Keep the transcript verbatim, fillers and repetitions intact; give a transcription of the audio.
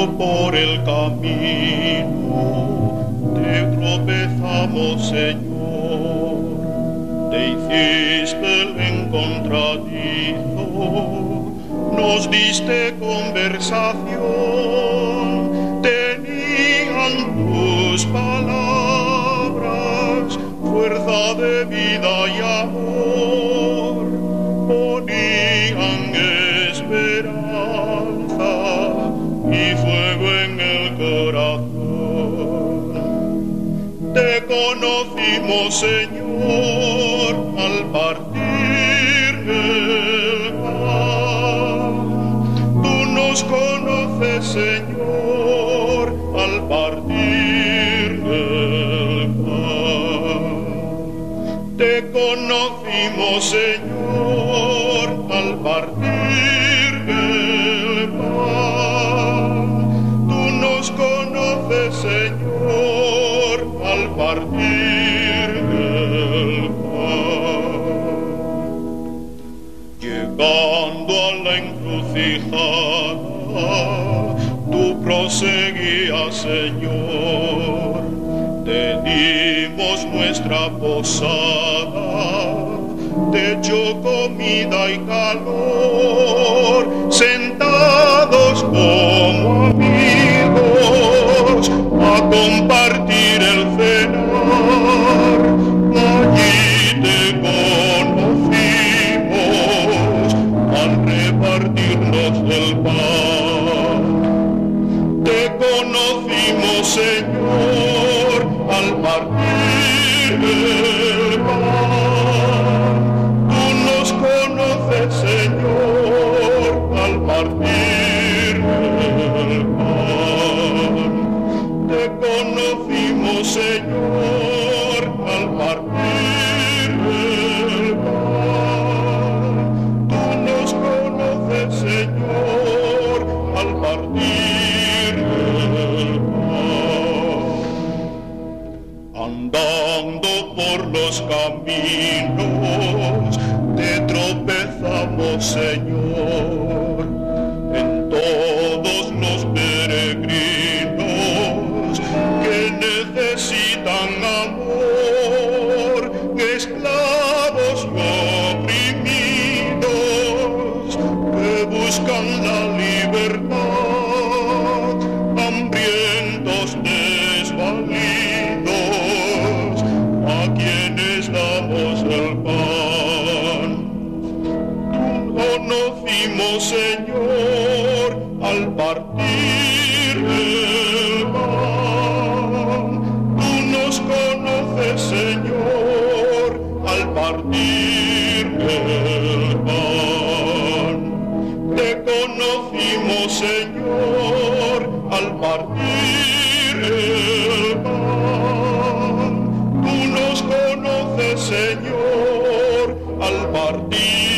por el camino te tropezamos, Señor. Te hiciste el encontradizo, nos diste conversación, tenían tus palabras fuerza de vida y amor, ponían esperanza y fuego en el corazón. Te conocimos, Señor, al partir el pan. Tú nos conoces, Señor, al partir el pan. Te conocimos, Señor, al partir el pan. Tú nos conoces, Señor, al partir el pan. Llegando a la encrucijada, tú proseguías, Señor. Te dimos nuestra posada, techo, comida y calor, sentados como amigos a compartir el cenar. Allí te conocimos al repartirnos del pan. Te conocimos, Señor, al partir el pan. Tú nos conoces, Señor, al partir el pan. Te conocimos, Señor, al partir el pan. Tú nos conoces, Señor, al partir el pan. Andando por los caminos, te tropezamos, Señor, en todos los peregrinos que necesitan amor, esclavos y oprimidos que buscan la libertad, hambrientos, desvalidos, a quienes damos el pan. Conocimos, Señor, al partir el pan. Tú nos conoces, Señor, al partir el pan. Te conocimos, Señor, al partir el pan. Tú nos conoces, Señor, al partir